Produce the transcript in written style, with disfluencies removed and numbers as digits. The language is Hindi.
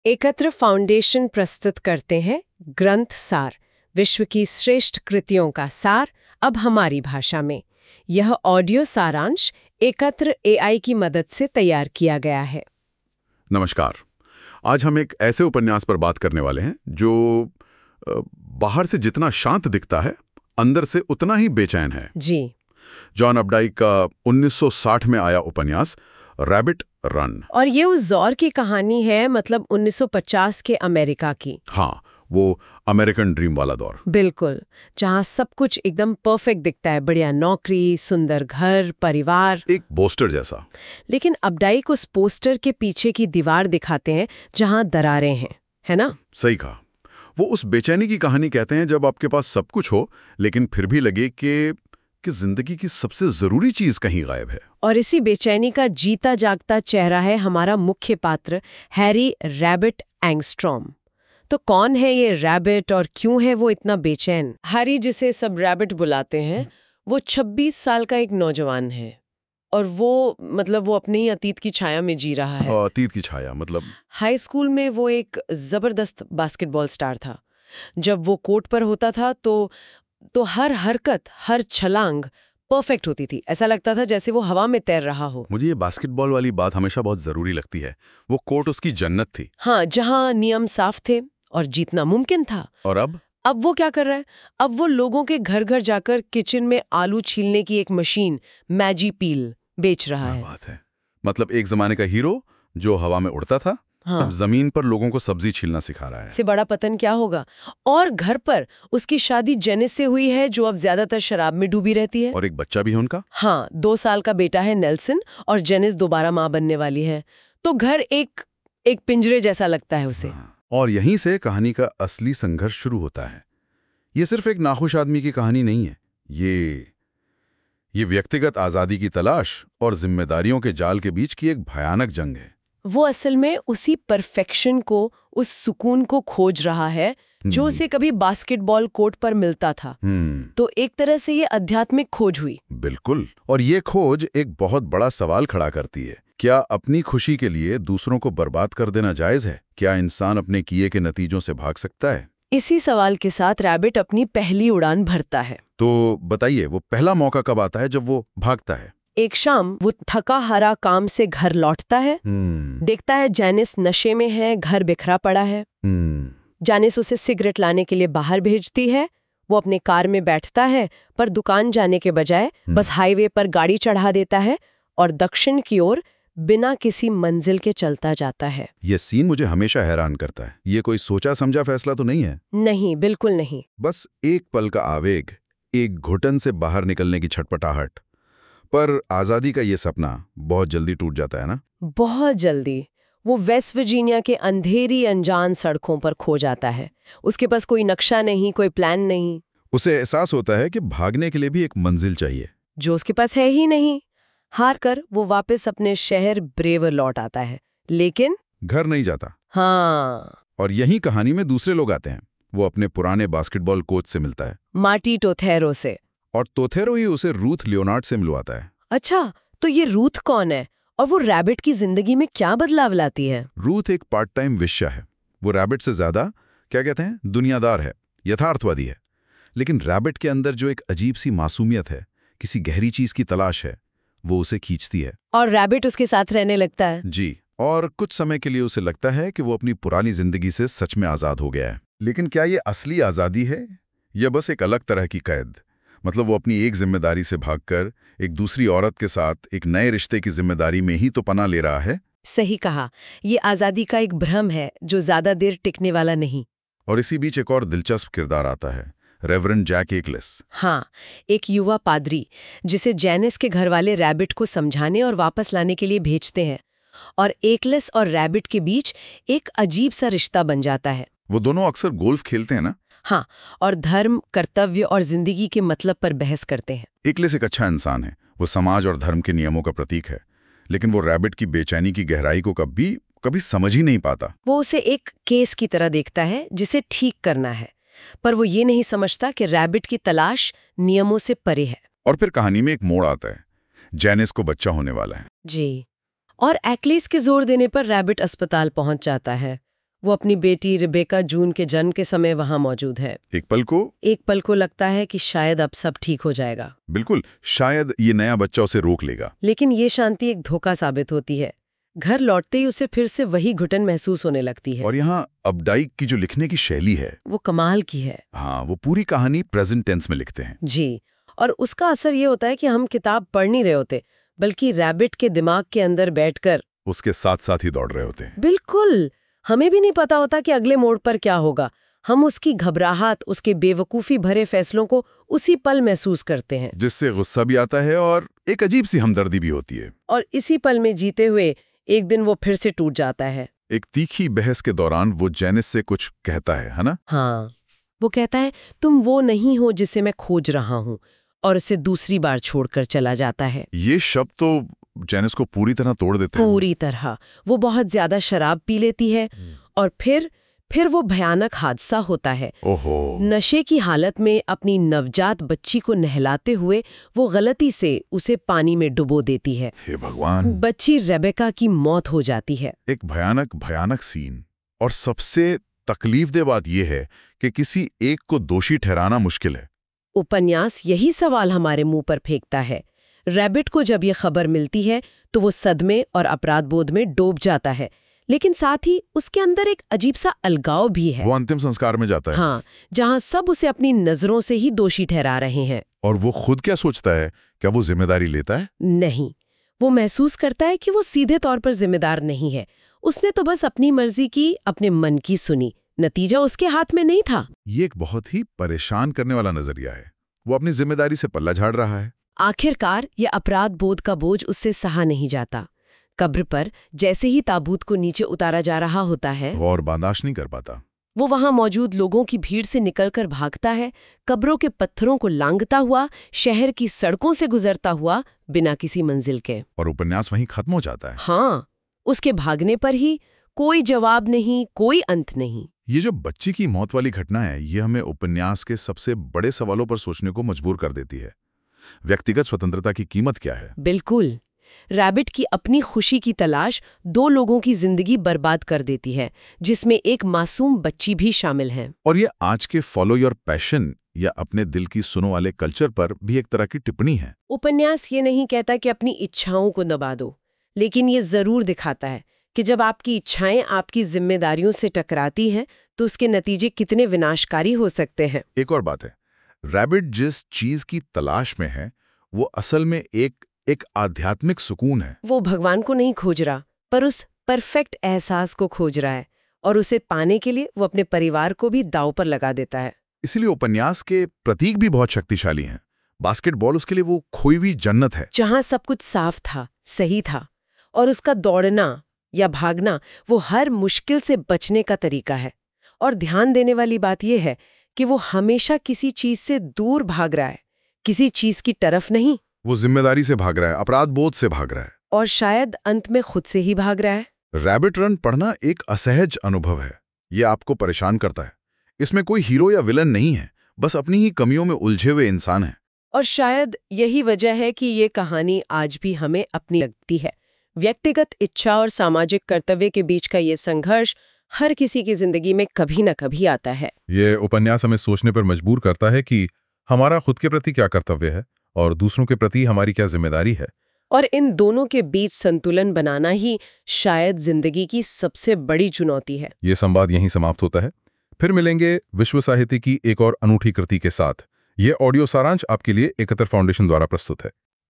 एकत्र फाउंडेशन प्रस्तुत करते हैं ग्रंथ सार, विश्व की श्रेष्ठ कृतियों का सार, अब हमारी भाषा में। यह ऑडियो सारांश एकत्र एआई की मदद से तैयार किया गया है। नमस्कार। आज हम एक ऐसे उपन्यास पर बात करने वाले हैं जो बाहर से जितना शांत दिखता है, अंदर से उतना ही बेचैन है। जी। जॉन अपडाइक का 1960 में आया उपन्यास रैबिट रन। और ये उस दौर की कहानी है, मतलब 1950 के अमेरिका की। हाँ, वो अमेरिकन ड्रीम वाला दौर। बिल्कुल, जहाँ सब कुछ एकदम परफेक्ट दिखता है, बढ़िया नौकरी, सुंदर घर, परिवार, एक पोस्टर जैसा। लेकिन अपडाइक उस पोस्टर के पीछे की दीवार दिखाते हैं जहाँ दरारें हैं, है ना? सही कहा। वो उस बेचैनी की कहानी कहते हैं जब आपके पास सब कुछ हो लेकिन फिर भी लगे कि जिंदगी की सबसे जरूरी चीज कहीं गायब है। और इसी बेचैनी का जीता जागता चेहरा है हमारा मुख्य पात्र हैरी रैबिट एंगस्ट्रॉम। तो कौन है ये रैबिट और क्यों है वो इतना बेचैन? हैरी, जिसे सब रैबिट बुलाते हैं, वो 26 साल का एक नौजवान है और वो अपने ही अतीत की छाया में जी रहा है। अतीत की छाया मतलब? हाई स्कूल में वो एक जबरदस्त बास्केटबॉल स्टार था। जब वो कोर्ट पर होता था तो हर हरकत, हर छलांग परफेक्ट होती थी। ऐसा लगता था जैसे वो हवा में तैर रहा हो। मुझे ये बास्केटबॉल वाली बात हमेशा बहुत जरूरी लगती है। वो कोर्ट उसकी जन्नत थी। हाँ, जहाँ नियम साफ थे और जीतना मुमकिन था। और अब वो क्या कर रहा है? अब वो लोगों के घर घर जाकर किचन में आलू छीलने की एक मशीन, मैजी पील, बेच रहा है। बात है। मतलब एक जमाने का हीरो जो हवा में उड़ता था, हाँ, अब जमीन पर लोगों को सब्जी छीलना सिखा रहा है। से बड़ा पतन क्या होगा? और घर पर उसकी शादी जेनिस से हुई है, जो अब ज्यादातर शराब में डूबी रहती है। और एक बच्चा भी है उनका। हाँ, 2 साल का बेटा है नेल्सन, और जेनिस दोबारा माँ बनने वाली है। तो घर एक पिंजरे जैसा लगता है उसे। और यहीं से कहानी का असली संघर्ष शुरू होता है। ये सिर्फ एक नाखुश आदमी की कहानी नहीं है। ये व्यक्तिगत आजादी की तलाश और जिम्मेदारियों के जाल के बीच की एक भयानक जंग है। वो असल में उसी परफेक्शन को, उस सुकून को खोज रहा है जो उसे कभी बास्केटबॉल कोर्ट पर मिलता था। तो एक तरह से ये आध्यात्मिक खोज हुई। बिल्कुल। और ये खोज एक बहुत बड़ा सवाल खड़ा करती है। क्या अपनी खुशी के लिए दूसरों को बर्बाद कर देना जायज है? क्या इंसान अपने किए के नतीजों से भाग सकता है? इसी सवाल के साथ रैबिट अपनी पहली उड़ान भरता है। तो बताइए, वो पहला मौका कब आता है जब वो भागता है? एक शाम वो थका हारा काम से घर लौटता है। देखता है जेनिस नशे में है, घर बिखरा पड़ा है। जेनिस उसे सिगरेट लाने के लिए बाहर भेजती है। वो अपने कार में बैठता है, पर दुकान जाने के बजाय बस हाईवे पर गाड़ी चढ़ा देता है और दक्षिण की ओर बिना किसी मंजिल के चलता जाता है। ये सीन मुझे हमेशा हैरान करता है। ये कोई सोचा समझा फैसला तो नहीं है? नहीं, बिल्कुल नहीं। बस एक पल का आवेग, एक घुटन से बाहर निकलने की छटपटाहट। पर आजादी का ये सपना बहुत जल्दी टूट जाता है ना? बहुत जल्दी। वो वेस्ट वर्जीनिया के अंधेरी अनजान सड़कों पर खो जाता है। उसके पास कोई नक्शा नहीं, कोई प्लान नहीं। उसे एहसास होता है कि भागने के लिए भी एक मंजिल चाहिए, जो उसके पास है ही नहीं। हार कर वो वापस अपने शहर ब्रेवर लौट आता है, लेकिन घर नहीं जाता। हाँ। और यही कहानी में दूसरे लोग आते हैं। वो अपने पुराने बास्केटबॉल कोच से मिलता है, मार्टी टोथेरो से। और टोथेरो ही उसे रूथ लियोनार्ड से मिलवाता है। अच्छा, तो ये रूथ कौन है और वो रैबिट की जिंदगी में क्या बदलाव लाती है? रूथ एक पार्ट टाइम वेश्या है। वो रैबिट से ज्यादा, क्या कहते हैं, दुनियादार है, यथार्थवादी है। लेकिन रैबिट के अंदर जो एक अजीब सी मासूमियत है, किसी गहरी चीज की तलाश है, वो उसे खींचती है। और रैबिट उसके साथ रहने लगता है। जी। और कुछ समय के लिए उसे लगता है कि वो अपनी पुरानी जिंदगी से सच में आजाद हो गया है। लेकिन क्या ये असली आजादी है या बस एक अलग तरह की कैद? मतलब वो अपनी एक जिम्मेदारी से भागकर एक दूसरी औरत के साथ एक नए रिश्ते की जिम्मेदारी में ही तो पनाह ले रहा है। सही कहा। ये आजादी का एक भ्रम है जो ज्यादा देर टिकने वाला नहीं। और इसी बीच एक और दिलचस्प किरदार आता है, रेवरेंड जैक एकलेस। हाँ, एक युवा पादरी जिसे जेनिस के घर वाले रैबिट को समझाने और वापस लाने के लिए भेजते हैं। और एकलेस और रैबिट के बीच एक अजीब सा रिश्ता बन जाता है। वो दोनों अक्सर गोल्फ खेलते हैं ना? हाँ, और धर्म, कर्तव्य और जिंदगी के मतलब पर बहस करते हैं। एकलेस एक अच्छा इंसान है, वो समाज और धर्म के नियमों का प्रतीक है। लेकिन वो रैबिट की बेचैनी की गहराई को कभी समझ ही नहीं पाता। वो उसे एक केस की तरह देखता है जिसे ठीक करना है, पर वो ये नहीं समझता कि रैबिट की तलाश नियमों से परे है। और फिर कहानी में एक मोड़ आता है। जेनिस को बच्चा होने वाला है। जी। और एक्लिस के जोर देने पर रैबिट अस्पताल पहुंच जाता है। वो अपनी बेटी रिबेका जून के जन्म के समय वहां मौजूद है। एक पल को लगता है कि शायद अब सब ठीक हो जाएगा। बिल्कुल, शायद ये नया बच्चा उसे रोक लेगा। लेकिन ये शांति एक धोखा साबित होती है। घर लौटते ही उसे फिर से वही घुटन महसूस होने लगती है। और यहाँ अपडाइक की जो लिखने की शैली है वो कमाल की है। हाँ, वो पूरी कहानी प्रेजेंट टेंस में लिखते हैं जी। और उसका असर ये होता है कि हम किताब पढ़ नहीं रहे होते, बल्कि रैबिट के दिमाग के अंदर बैठकर उसके साथ साथ ही दौड़ रहे होते हैं। बिल्कुल, हमें भी नहीं पता होता कि अगले मोड़ पर क्या होगा। हम उसकी घबराहट, उसके बेवकूफ़ी भरे फैसलों को उसी पल महसूस करते हैं, जिससे गुस्सा भी आता है और एक अजीब सी हमदर्दी भी होती है। और इसी पल में जीते हुए एक दिन वो फिर से टूट जाता है। एक तीखी बहस के दौरान वो जेनिस से कुछ कहता है ना? हाँ, वो कहता है, तुम वो नहीं हो जिसे मैं खोज रहा हूँ, और उसे दूसरी बार छोड़कर चला जाता है। ये शब्द तो जेनिस को पूरी तरह तोड़ देते हैं। पूरी तरह। वो बहुत ज्यादा शराब पी लेती है और फिर वो भयानक हादसा होता है। ओहो। नशे की हालत में अपनी नवजात बच्ची को नहलाते हुए वो गलती से उसे पानी में डुबो देती है। हे भगवान। बच्ची रेबेका की मौत हो जाती है। एक भयानक सीन। और सबसे तकलीफदेह बात यह है कि किसी एक को दोषी ठहराना मुश्किल है। उपन्यास यही सवाल हमारे मुंह पर फेंकता है। रैबिट को जब ये खबर मिलती है तो वो सदमे और अपराध बोध में डूब जाता है, लेकिन साथ ही उसके अंदर एक अजीब सा अलगाव भी है। वो अंतिम संस्कार में जाता है। हाँ, जहाँ सब उसे अपनी नजरों से ही दोषी ठहरा रहे हैं। और वो खुद क्या सोचता है? क्या वो जिम्मेदारी लेता है? नहीं, वो महसूस करता है कि वो सीधे तौर पर जिम्मेदार नहीं है। उसने तो बस अपनी मर्जी की, अपने मन की सुनी। नतीजा उसके हाथ में नहीं था। ये एक बहुत ही परेशान करने वाला नजरिया है। वो अपनी जिम्मेदारी से पल्ला झाड़ रहा है। आखिरकार ये अपराध बोध का बोझ उससे सहा नहीं जाता। कब्र पर जैसे ही ताबूत को नीचे उतारा जा रहा होता है, वो और बर्दाश्त नहीं कर पाता। वो वहां मौजूद लोगों की भीड़ से निकलकर भागता है, कब्रों के पत्थरों को लांघता हुआ, शहर की सड़कों से गुजरता हुआ, बिना किसी मंजिल के। और उपन्यास वहीं खत्म हो जाता है। हाँ, उसके भागने पर ही कोई जवाब नहीं, कोई अंत नहीं। ये जो बच्ची की मौत वाली घटना है, ये हमें उपन्यास के सबसे बड़े सवालों पर सोचने को मजबूर कर देती है। व्यक्तिगत स्वतंत्रता की कीमत क्या है? बिल्कुल। रैबिट की अपनी खुशी की तलाश 2 लोगों की जिंदगी बर्बाद कर देती है, जिसमें एक मासूम बच्ची भी शामिल है। और ये आज के फॉलो योर पैशन या अपने दिल की सुनो वाले कल्चर पर भी एक तरह की टिप्पणी है। उपन्यास ये नहीं कहता कि अपनी इच्छाओं को दबा दो, लेकिन ये जरूर दिखाता है कि जब आपकी इच्छाएं आपकी जिम्मेदारियों से टकराती हैं तो उसके नतीजे कितने विनाशकारी हो सकते हैं। एक और बात है, रैबिट जिस चीज की तलाश में है वो असल में एक आध्यात्मिक सुकून है। वो भगवान को नहीं खोज रहा, पर उस परफेक्ट एहसास को खोज रहा है, और उसे पाने के लिए वो अपने परिवार को भी दांव पर लगा देता है। इसीलिए उपन्यास के प्रतीक भी बहुत शक्तिशाली हैं। बास्केटबॉल उसके लिए वो खोई हुई जन्नत है, जहां सब कुछ साफ था, सही था, और उसका दौड़ना या भागना वो हर मुश्किल से बचने का तरीका है। और ध्यान देने वाली बात यह है कि वो हमेशा किसी चीज से दूर भाग रहा है, किसी चीज की तरफ नहीं। वो जिम्मेदारी से भाग रहा है, अपराध बोध से भाग रहा है, और शायद अंत में खुद से ही भाग रहा है। रैबिट रन पढ़ना एक असहज अनुभव है। ये आपको परेशान करता है। इसमें कोई हीरो या विलन नहीं है, बस अपनी ही कमियों में उलझे हुए इंसान है। और शायद यही वजह है कि ये कहानी आज भी हमें अपनी लगती है। व्यक्तिगत इच्छा और सामाजिक कर्तव्य के बीच का ये संघर्ष हर किसी की जिंदगी में कभी न कभी आता है। ये उपन्यास हमें सोचने पर मजबूर करता है कि हमारा खुद के प्रति क्या कर्तव्य है और दूसरों के प्रति हमारी क्या जिम्मेदारी है। और इन दोनों के बीच संतुलन बनाना ही शायद जिंदगी की सबसे बड़ी चुनौती है। ये संवाद यहीं समाप्त होता है। फिर मिलेंगे विश्व साहित्य की एक और अनूठी कृति के साथ। ये ऑडियो सारांश आपके लिए एकत्र फाउंडेशन द्वारा प्रस्तुत है।